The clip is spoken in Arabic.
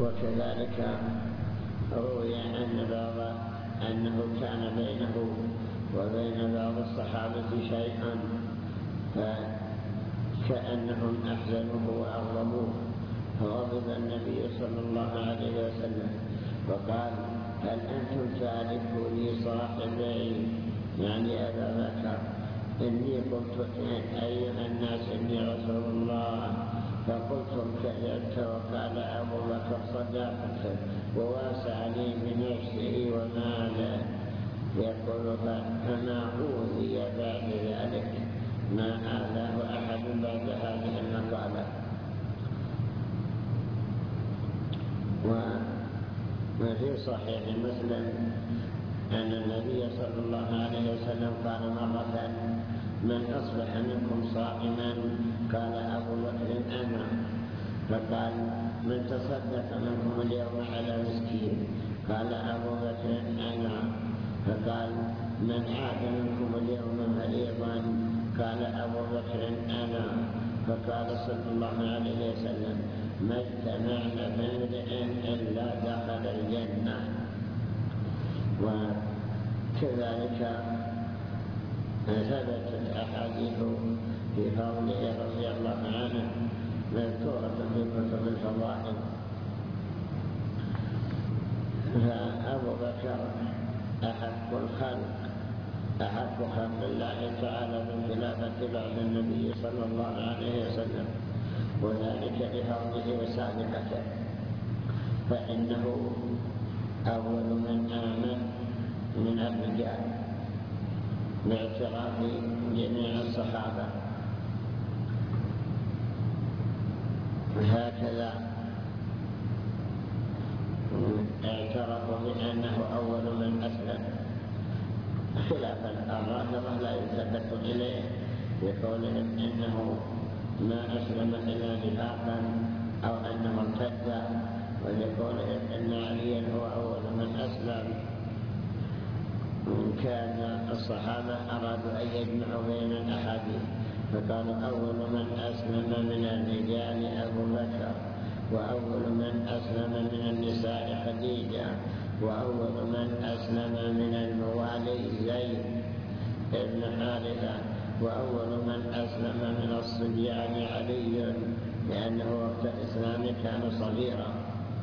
وكذلك روي أنه كان بينه وبين بعض الصحابة شيء فكأنهم أحزنوه وأغضبوه، فغضب النبي صلى الله عليه وسلم وقال: هل أنتم تاركوا لي صاحبي، يعني أبا بكر؟ إني قلت أيها الناس إني رسول الله، فقلتم كذبت. وقال أبو بكر: صدقت، وواسعني بنفسه وماله. يقول: فما أوذي بعد ذلك، ما آذاه أحد بعد هذه المقالة. وفي صحيح مسلم أن النبي صلى الله عليه وسلم قال مرة: من أصبح منكم صائما؟ قال أبو بكر: أنا. فقال: من تصدق منكم اليوم على مسكين؟ قال أبو بكر: أنا. فقال: من عاد منكم اليوم مريضا؟ قال أبو بكر: أنا. فقال صلى الله عليه وسلم: ما اجتمعنا بامرئ إلا دخل الجنة. وكذلك ثبتت أحاديث في فضله رضي الله عنه مذكورة في كتب الفضائل. فأبو بكر أحق خلق الله تعالى بالخلافة بعد النبي صلى الله عليه وسلم، وذلك لفضله وسابقته، فإنه أول من آمن من الرجال باعتراف جميع الصحابة. هكذا اعترفوا بأنه أول من أسلم، خلافا الرافضة لا يلتفت إليه بقولهم إنه ما أسلم إلا نفاقا أو أنه ارتد، ولقولهم إن عليا هو أول من أسلم. كان الصحابة أرادوا أن يجمعوا بين الأحاديث، فقالوا: أول من أسلم من الرجال أبو بكر، وأول من أسلم من النساء خديجة، وأول من أسلم من الموالي زيد بن حارثة، وأول من أسلم من الصبيان علي، لأنه وقت الإسلام كان صغيرا.